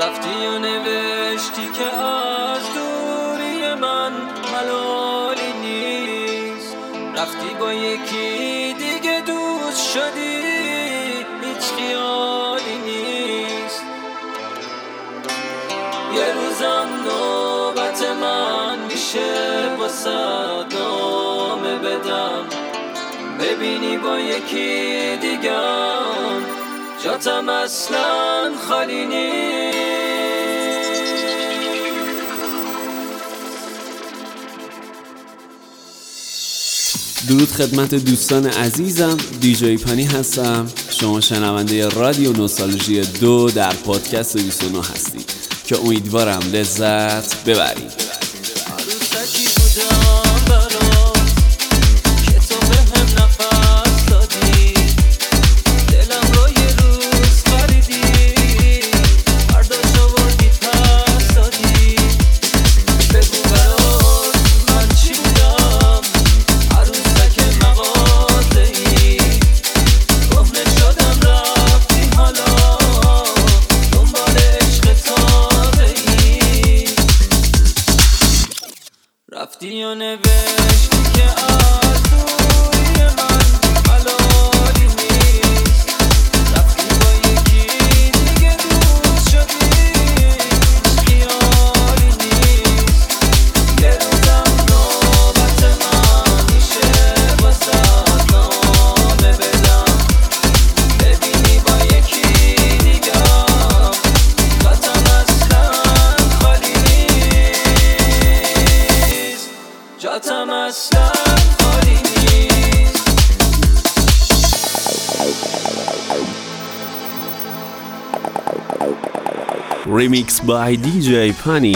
رفتی و نوشتی که از دوری من ملالی نیست، رفتی با یکی دیگه دوست شدی، هیچ خیالی نیست. یه روزم نوبت من میشه واسه نامه بدم، ببینی با یکی دیگم جاتم اصلا خالی نیست. درود خدمت دوستان عزیزم، دیجی پانی هستم. شما شنونده رادیو نوستالژی 2 در پادکست 29 هستید که امیدوارم لذت ببرید. عروسکی بودم برات که تو بهم نفس دادی، دلم رو یه روز خریدی، برداشت آوردی پس دادی. بگو برات من چی بودم، عروسک مغازه‌ای، کهنه شدم رفتی حالا دنبال عشق تازه‌ای. رفتی و نوشتی که از دوری من ملالی نیست، رفتی با یکی دیگه دوست شدی، خیالی نیست. یه روزم نوبت من میشه واسه نامه بدم، ببینی با یکی دیگم جاتم اصلا خالی نیست، جاتم اصلا خالی نیست. Remix by DJ Pani.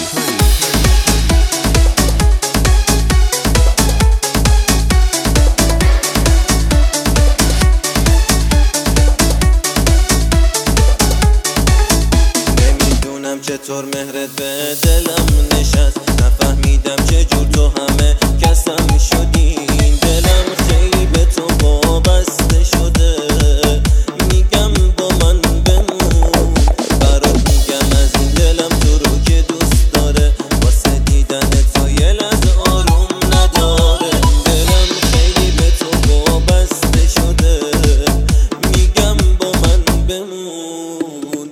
نمیدونم چطور مهرت به دلم نشست، نفهمیدم چجور تو همه کسم شدی. دلم خیلی به تو وابسته شده، میگم با من بمون، برات میگم از این دلم تو رو که دوست داره، واسه دیدن تو یه لحظه آروم نداره. دلم خیلی به تو وابسته شده، میگم با من بمون.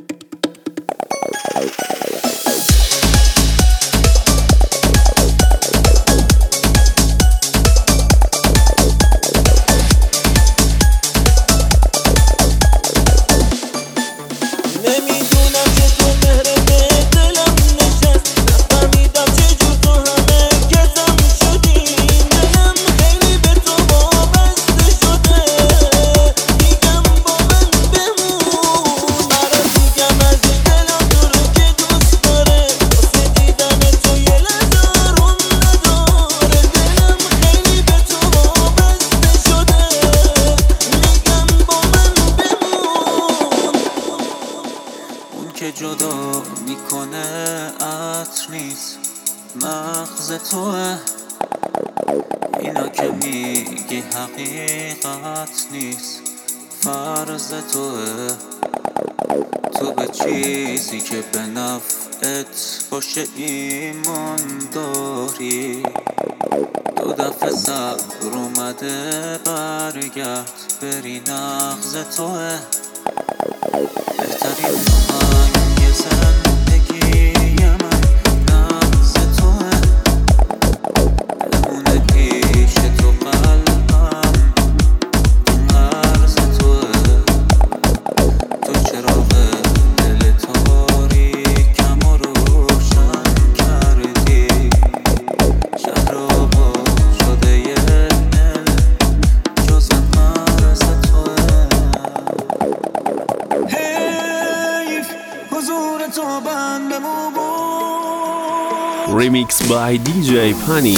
نمیدونم چطور مهرت به دلم نشست، نفهمیدم چجور تو همه کسم شدی. دلم خیلی به تو وابسته شده، میگم با من بمون، برات میگم از این دلم تو رو که دوست داره، واسه دیدن تو یه لحظه آروم نداره. دلم خیلی به تو وابسته شده، میگم با من بمون. اون که جدا میکنه عطر نیست، مغز توه، اینا که میگی حقیقت نیست، فرض توه. تو به چیزی که به نفعت باشه ایمان داری، دو دفعه صبر اومده برگرد بری، نغز توه. بهترین آهنگ زندگی من نغز توه، بمونه پیش تو قلبم مرز توه. تو چراغ دل تاریکم رو روشن کردی، شهر رو با شده یه دل جز مرز توه. حیف حضور تو بندمو بود، Remix by DJ Pani.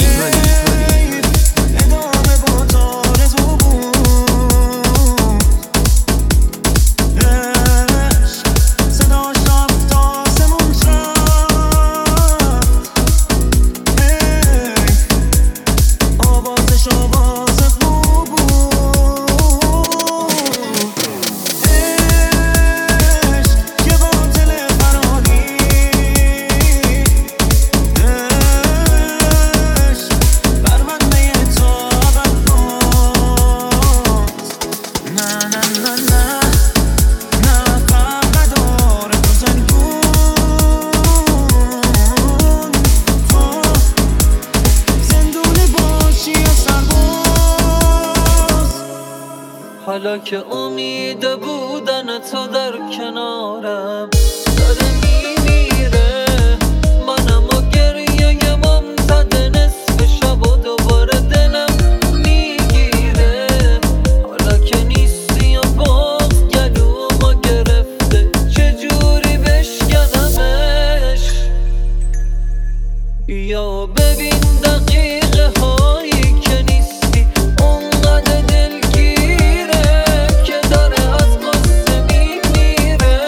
ادامه با تارزو بود، عشق صداش رفت آسمون شد. حیف آوازش آواز خوب بود، عشق که با تلفن حالا که امید بودن تو در کنارم داره میمیره، منم و گریه ممتد نصف شب و دوباره دلم میگیره. حالا که نیستی و باز گلومو گرفته چجوری بشکنمش. یا ببین دقیقه هایی که نیستی اونقدر دلگیره که داره از قصه میمیره.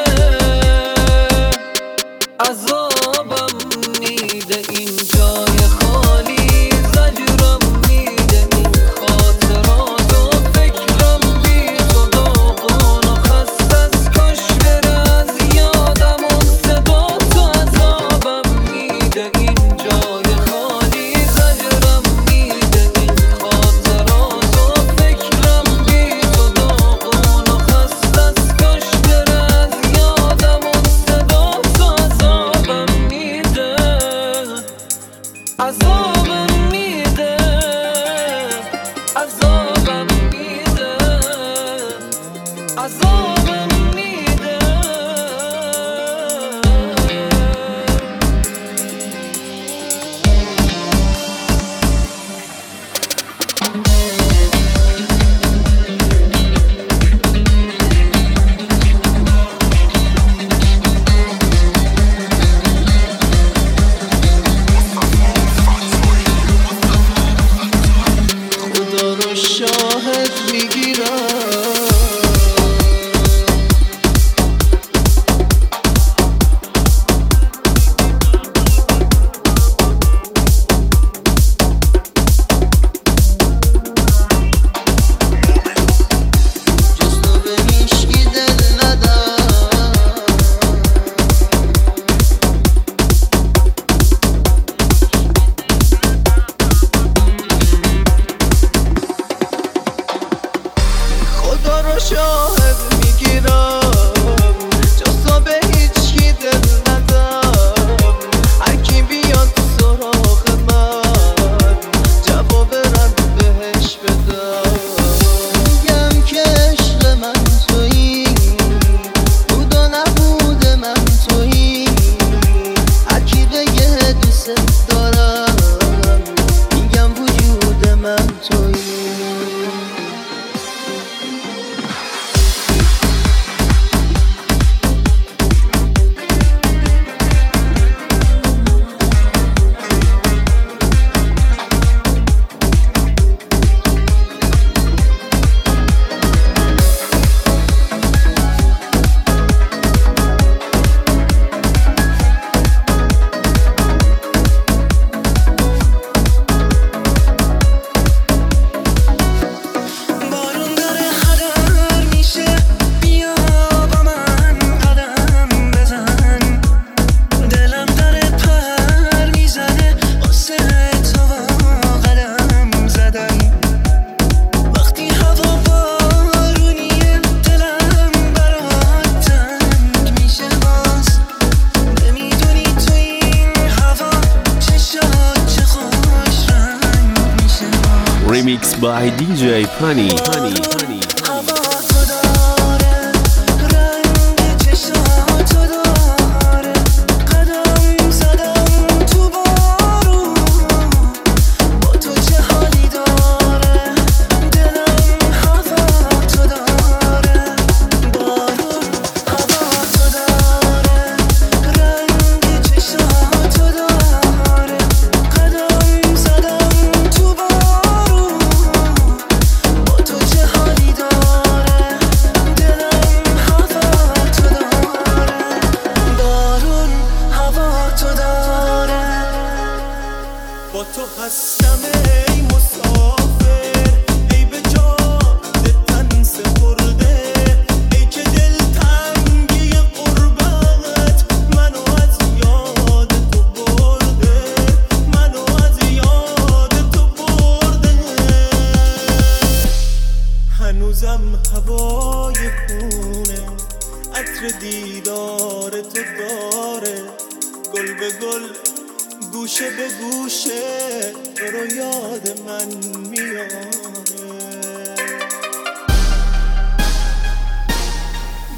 عذابم میده این جای خالی، زجرم میده این خاطرات و فکرم بی تو داغون و خست از کاش بره از یادم اون صدا تو. عذابم میده این جای خالی، زجرم میده این خاطرات و فکرم بی تو داغون و خست از کاش بره از یادم اون صدا تو. عذابم میده، عذابم میده، عذابم میده، عذابم میده. خدا رو شاهد میگیرم جز تو به هیچکی دل ندم. خدا رو شاهد میگیرم جز تو به هیچکی دل ندم. هرکی بیاد سراغ من جواب رد بهش بدم. میگم که عشق من تویی، بود و نبود من تویی. هرکی بگه دوست دارم میگم وجود من تویی. بارون داره خدر میشه، بیا با من قدم بزن. دلم داره پر میزنه واسه تو قدم زدن. وقتی هوا بارونیه دلم برات تنگ میشه باز. نمیدونی تو این هوا چشات چه خوش رنگ میشه باز. Remix by DJ Pani. هوا تو داره، رنگ چشاتو داره. قدم زدم تو بارون، با تو چه حالی داره. دلم هوا تو داره، بارون هوا تو داره. رنگ چشاتو داره. قدم زدم تو بارون، با تو چه حالی داره. دلم هوا تو داره، بارون هوا تو داره. با تو هستم ای مسافر، ای به جاده تن سپرده. ای که دل تنگی قربت منو از یاد تو برده. منو از یاد تو برده. هنوزم هوای خونه عطر دیدار تو داره. گل به گل گوشه به گوشه تو رو یاد من میاره.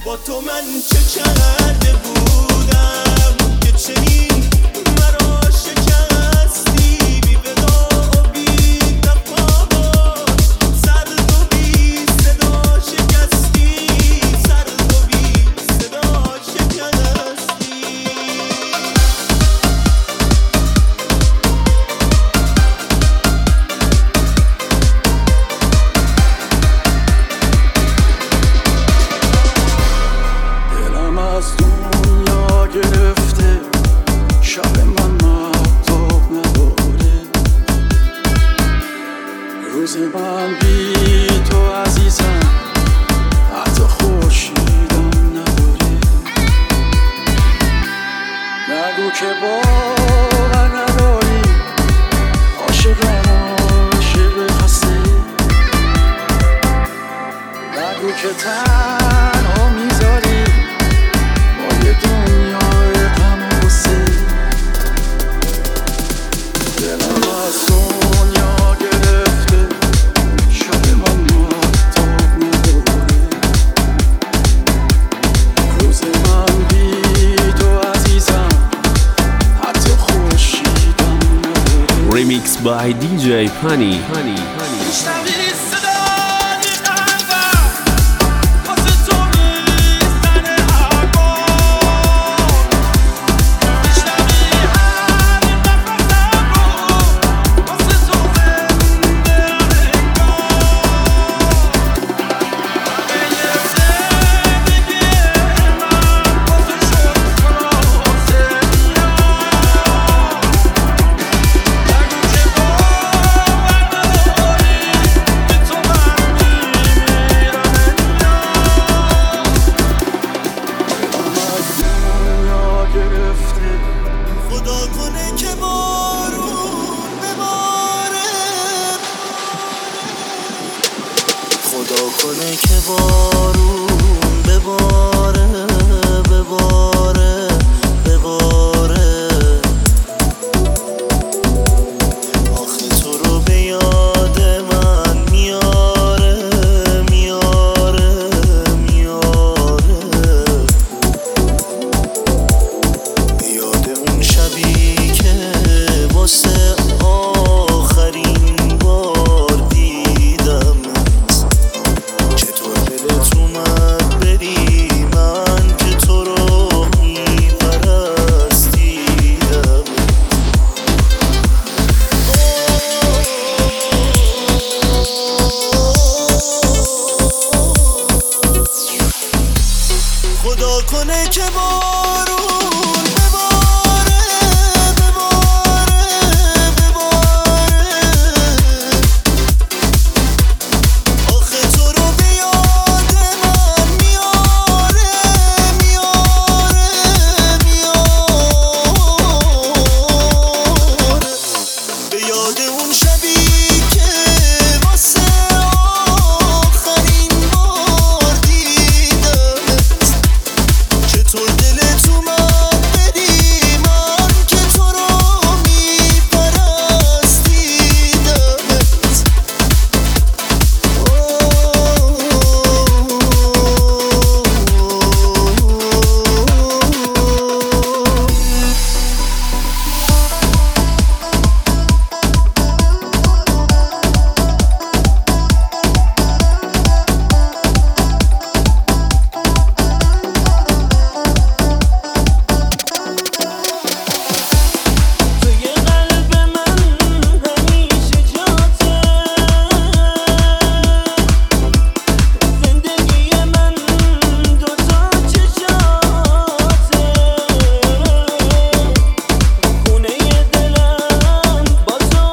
با تو من چه کرده بودم که چنین مرا شکستی بی ودا و بی تفاوت سرد و بی صدا شکستی سرد و بی صدا شکستی دلم از دنیا گرفته شب من مهتاب نداره روز من بی تو عزیزم حتی خورشیدم نداره نگو که باور نداری عاشقم عاشق خسته نگو که تنها میذاری با یه دنیای غم و غصه دلم از دنیا گرفته شب من مهتاب نداره روز من بی تو عزیزم حتی خورشیدم نداره Remix by DJ Pani. میشنوی صدای قلبم واسه تو میزنه اقوام میشنوی هر نفسم رو واسه تو زنده انگار همه زندگی من واسه شد خلاصه میاد نگو که باور نداری به تو من میمیرم از دنیا گرفته خدا کنه که بارون بباره خدا کنه که بارون بباره بباره بباره آخه تو رو به یاد من میاره میاره میاره به یاد اون شبی که واسه آخرین بار دیدمت چطور دلت اومد بری من که تو رو میپرستیدم خدا کنه که بارون بباره بباره بباره آخه تو رو به یاد من میاره میاره میاره به یاد اون شبی که واسه آخرین بار دیدمت چطور دلت اومد بری من که تو رو میپرستیدمت توی قلب من همیشه جاته زندگی من دوتا چشاته خونه دلم با تو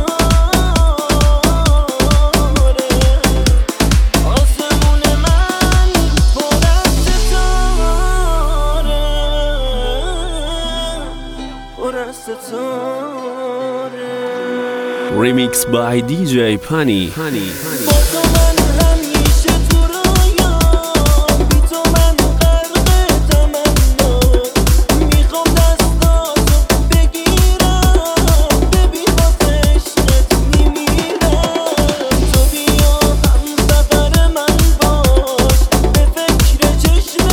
بهاره آسمون من پر از ستاره پر از ستاره Remix by DJ Pani. با تو من همیشه تو رویام بی تو من غرق تمنا میخوام دستاتو بگیرم ببین با عشقت میمیرم تو بیا همسفر من باش به فکر چشم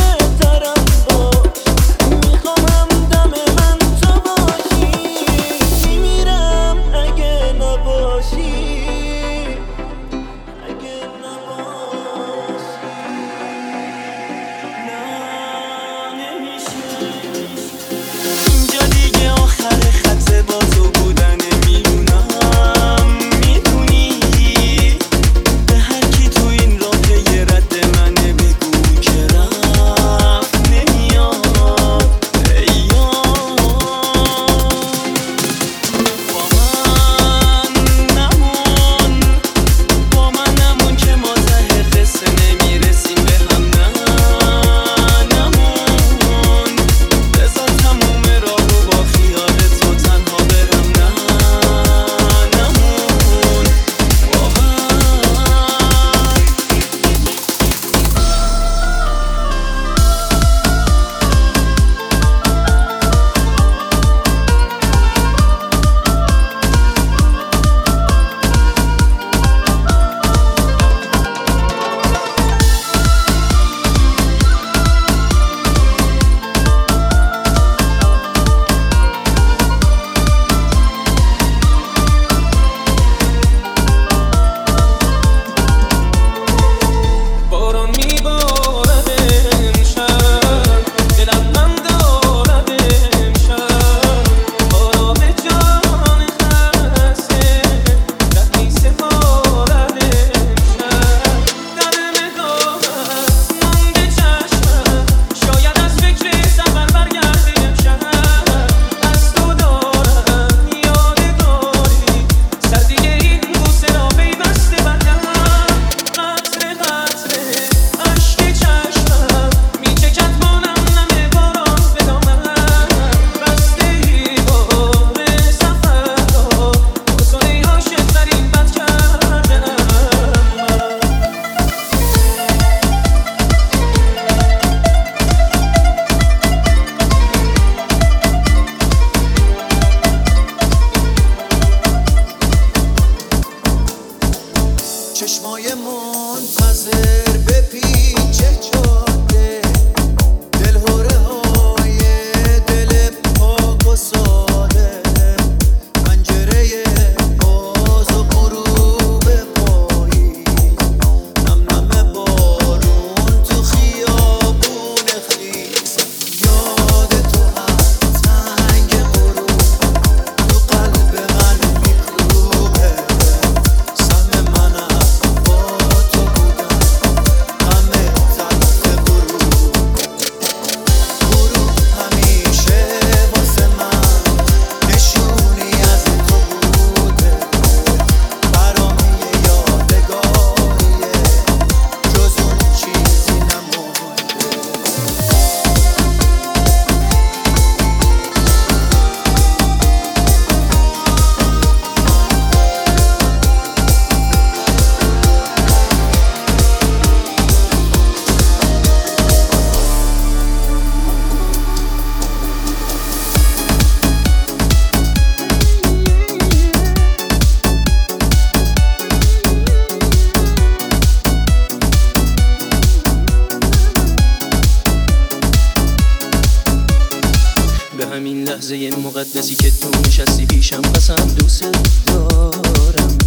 همین لحظه مقدسی که تو نشستی پیشم قسم دوست دارم،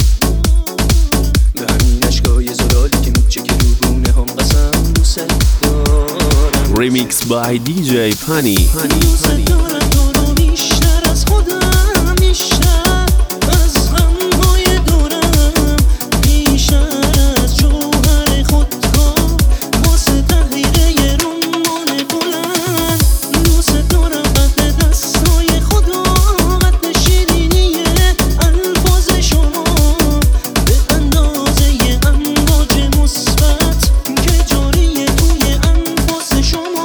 به همین اشکای زلالی که میچکه رو گونه هم قسم دوست دارم. ریمیکس بای دی جی پانی. دوست دارم تو رو بیشتر از خودم، بیشتر از غمهای دورم، بیشتر از جوهر خودکار واسه تحقیق یه رمان بلند. دوست دارم قد دستای خدا، قد شیرینی الفاظ شما، به اندازه یه امواج مثبت که جاریه توی انفاس شما.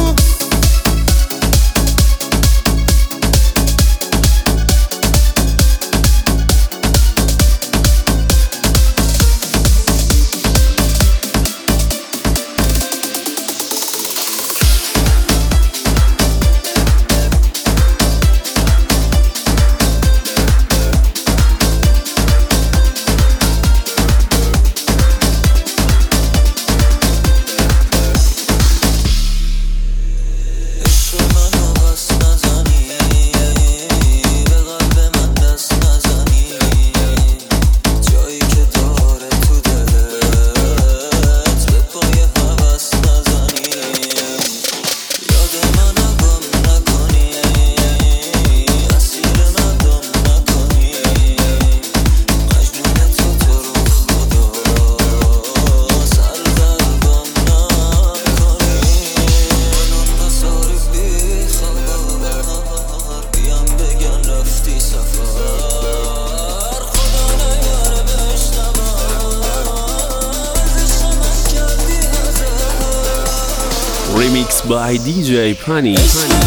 Remix by DJ Pani.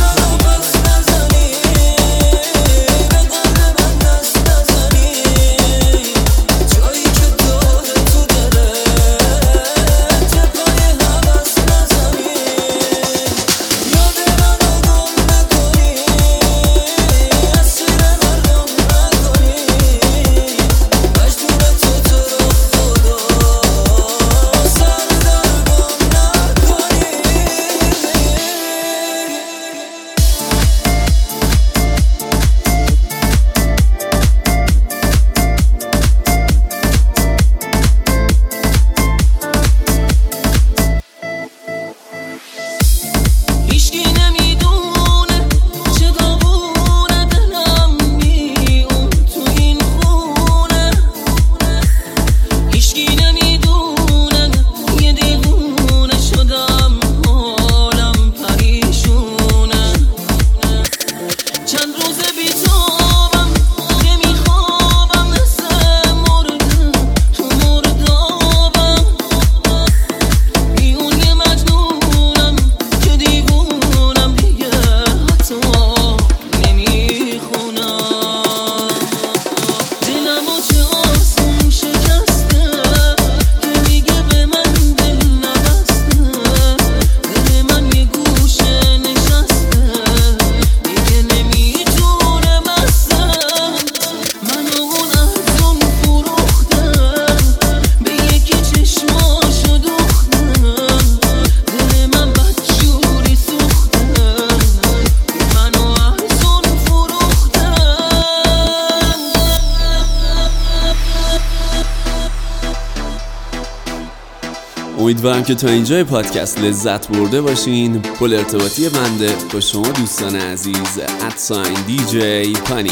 امیدوارم که تا اینجای پادکست لذت برده باشین. پل ارتباطی بنده با شما دوستان عزیز @DJ Pani.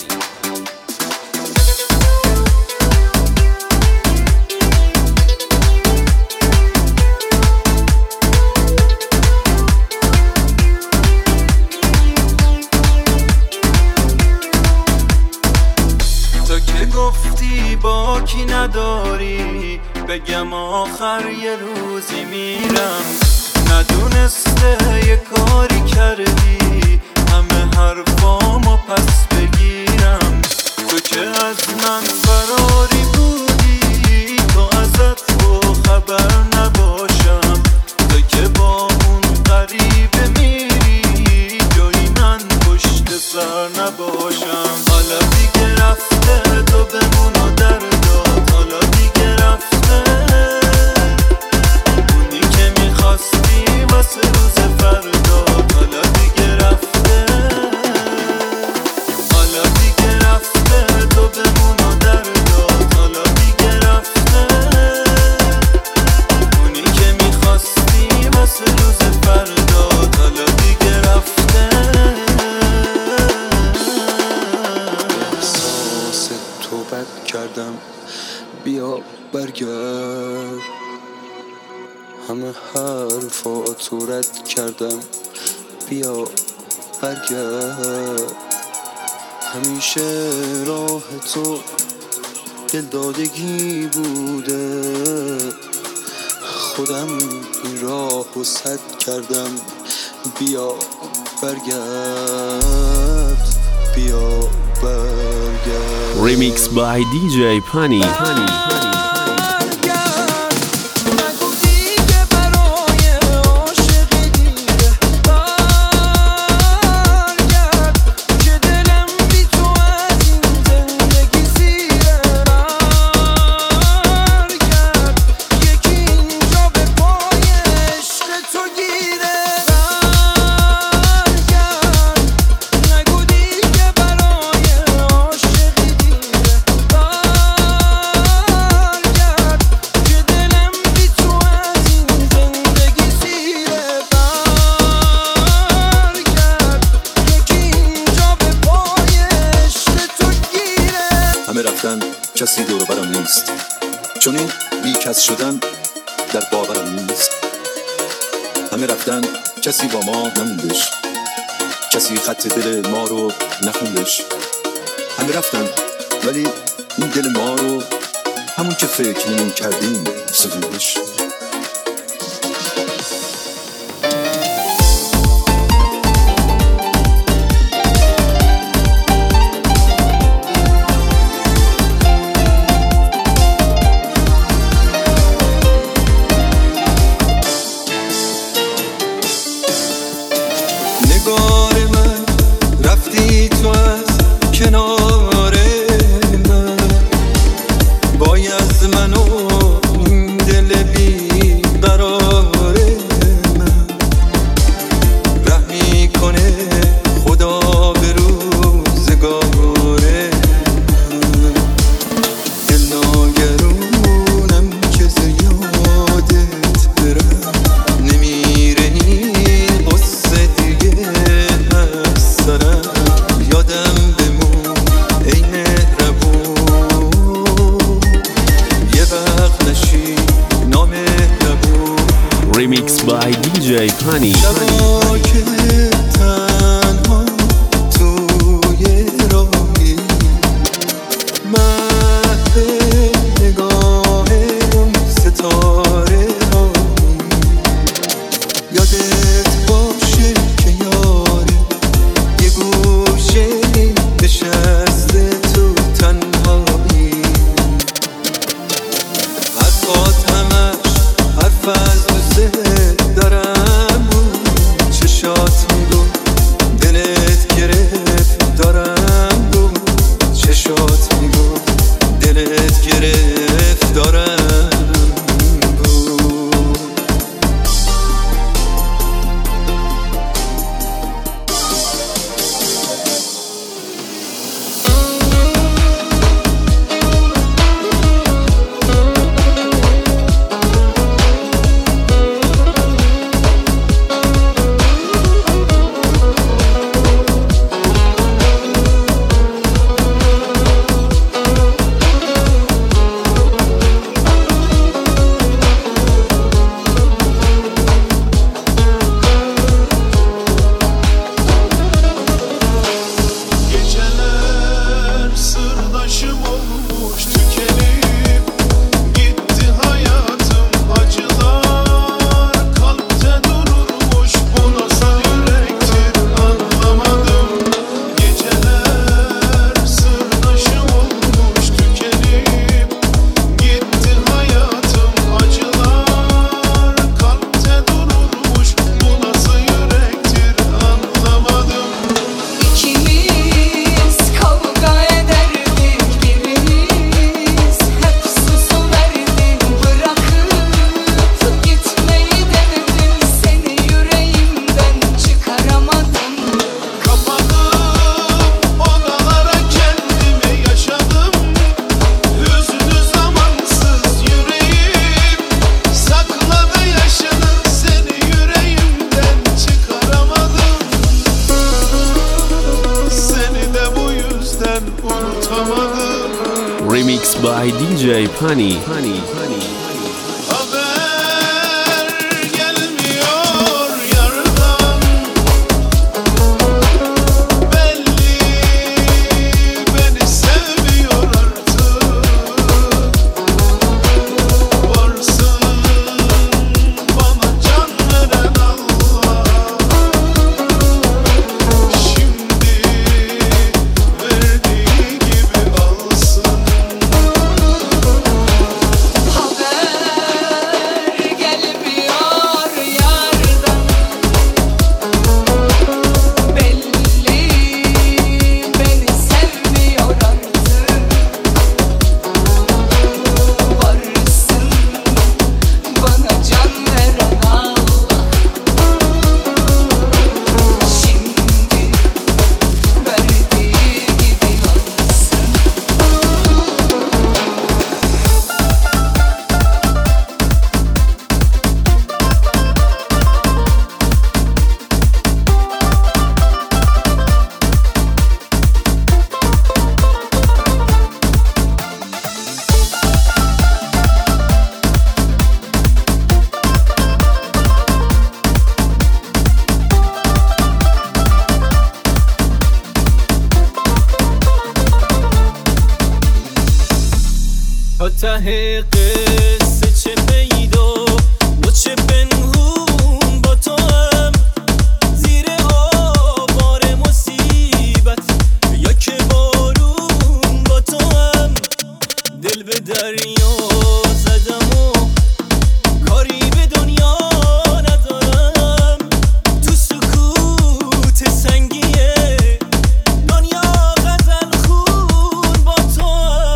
تو که گفتی با کی نداری، بگم آخر یه روزی میرم، ندونسته یه کاری کردی همه حرفامو پس بگیرم. تو که از من فراری بودی، تو ازت با خبر نباشم، تو که با اون غریبه میری جایی من پشت سر نباشم. حالا دیگه رفته تو بمون و در داد، حالا دیگه رفته اونی که میخواستی واسه روز فردا، حالا برگرد. همه حرفاتو رد کردم، بیا برگرد. همیشه راه تو دلدادگی بوده، خودم این راهو سد کردم. بیا برگرد، بیا برگرد. Remix by DJ Pani. کسی دور برم نیست، چون این بی کس شدن در باورم نیست. همه رفتن کسی با ما نموندش، کسی خط دل ما رو نخوندش. همه رفتن ولی این دل ما رو همون که فکر نمی کردیم سزوندش. یادم بمون by DJ Pani. ته قصه چه پیدا و چه پنهون با تو هم زیر آوار مصیبت یا که بارون با تو هم دل به دریا زدم و کاری به دنیا ندارم تو سکوت سنگیه دنیا غزل خون با تو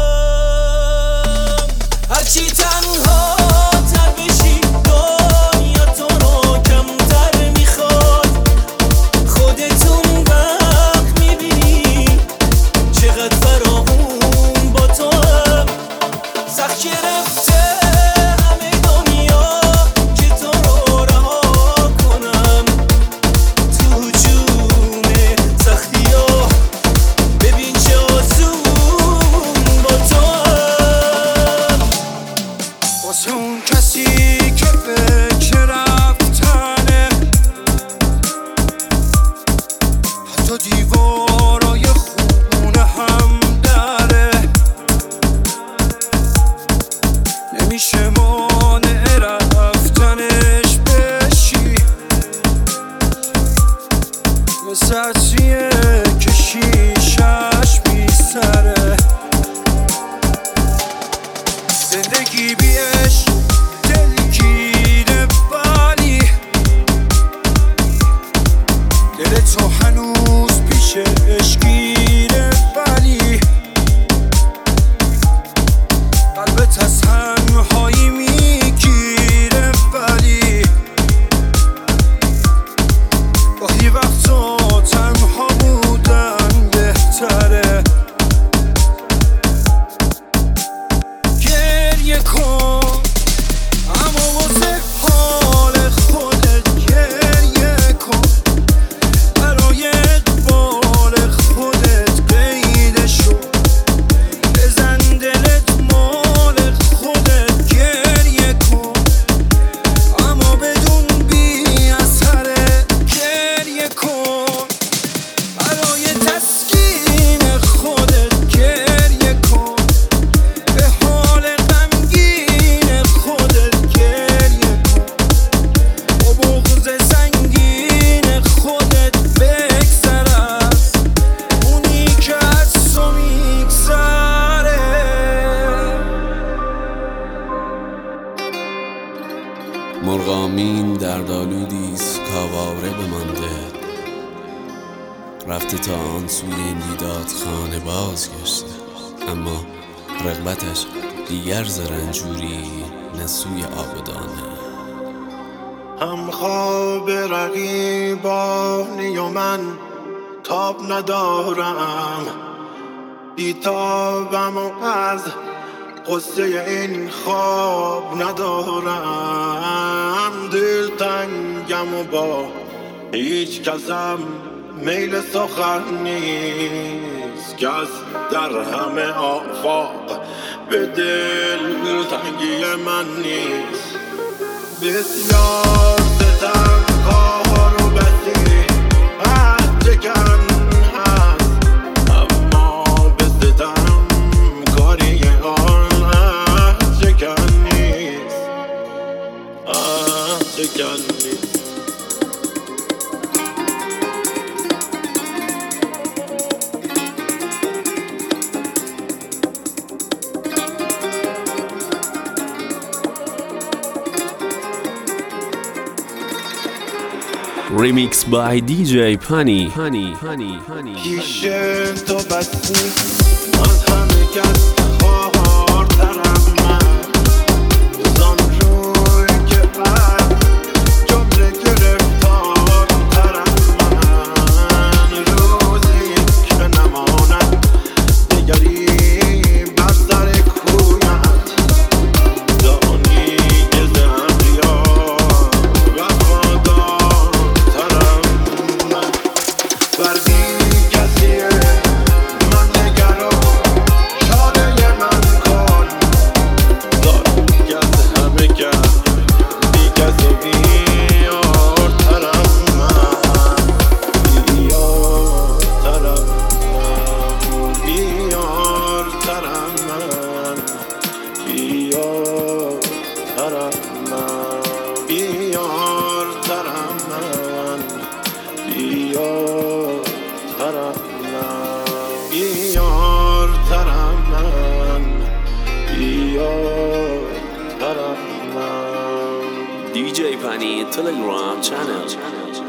هم هرچی تنها تر بشی دنیا تو رو کمتر میخواد خودتون وقت میبینی چقدر فراغون با تو هم سخت گرفته همه دنیا که تو رو رها کنم تو جون سختی ها ببین چه آسون با تو هم واسه اون کسی که فکر رفتنه حتی دیوارای خونه هم داره نمیشه مانع رفتنش بشی مثل عطریه که شیشش بیسره زندگی بیش دلگیره ولی دل تو هنوز پیشش گیره ولی قلبت از تنهایی میگیره ولی گاهی وقتا تنها بودن بهتره گریه کن اما واسه حال خودت گریه کن برای اقبال خودت قیده شو بزن دلت مال خودت گریه کن اما بدون بی اثره گریه کن برای تسکین خودت گریه کن به حال غمگین خودت گریه کن با بغض سنگین خودت بگذر از اونی که از تو میگذره مرغامین در دالودیست کاواره بمانده رفته تا آن سوی این دیداد خانه بازگشته اما رغبتش دیگر زرنجوری نه سوی آبدانه هم خواب رقیبانی و من تاب ندارم بیتابم و از قصه این خواب ندارم دل تنگم و با هیچ کسم میل سخن نیست که از در همه آفاق به دل تنگی من نیست. بسیار ستم کار و بسی چکن هست، اما به ستم کاری آن چکن نیست، چکن نیست. Remix by DJ Pani. پیش تو بس نیست از همه کس خواهرترم من، زان روی که از جمله گرفتارترم من. روزی که نماند دگری بر سر کویت، دانی که ز اغیار وفادارترم من. فردی کسیه من نگرا چاره من کن، داری که از همه کس بی کس و بیارترم من، بیارترم من، بیارترم من، بیارترم من، بیارترم من، بیارترم من، بیارترم من، بیارترم من. DJ Pani Telegram channel.